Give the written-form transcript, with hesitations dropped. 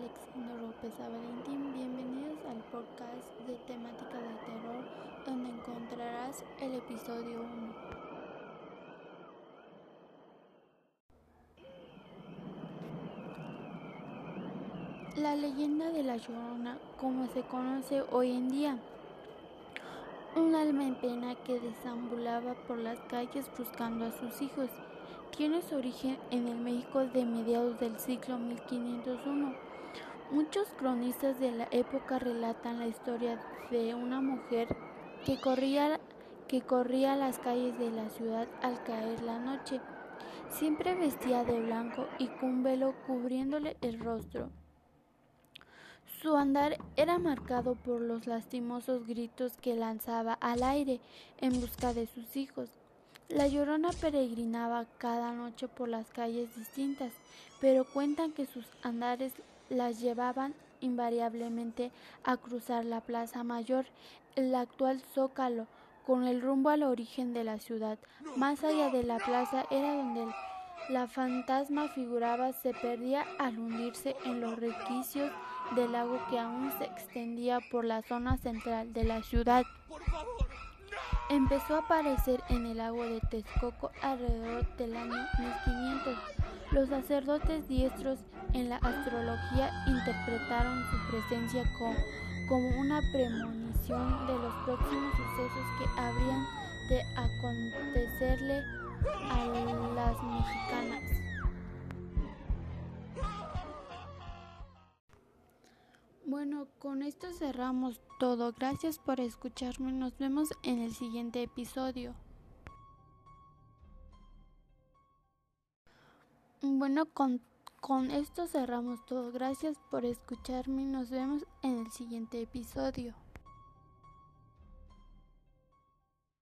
Alexandra López Valentín. Bienvenidos al podcast de temática de terror, donde encontrarás el episodio 1. La leyenda de La Llorona, como se conoce hoy en día, un alma en pena que deambulaba por las calles buscando a sus hijos, tiene su origen en el México de mediados del siglo 1501. Muchos cronistas de la época relatan la historia de una mujer que corría las calles de la ciudad al caer la noche, siempre vestida de blanco y con un velo cubriéndole el rostro. Su andar era marcado por los lastimosos gritos que lanzaba al aire en busca de sus hijos. La Llorona peregrinaba cada noche por las calles distintas, pero cuentan que sus andares las llevaban invariablemente a cruzar la Plaza Mayor, el actual Zócalo, con el rumbo al origen de la ciudad. Más allá de la plaza era donde la fantasma figuraba, se perdía al hundirse en los resquicios del lago que aún se extendía por la zona central de la ciudad. Empezó a aparecer en el lago de Texcoco alrededor del año 1500. Los sacerdotes diestros en la astrología interpretaron su presencia como una premonición de los próximos sucesos que habrían de acontecerle a las mexicanas. Bueno, con esto cerramos todo. Gracias por escucharme. Nos vemos en el siguiente episodio. Bueno, con esto cerramos todo. Gracias por escucharme. Nos vemos en el siguiente episodio.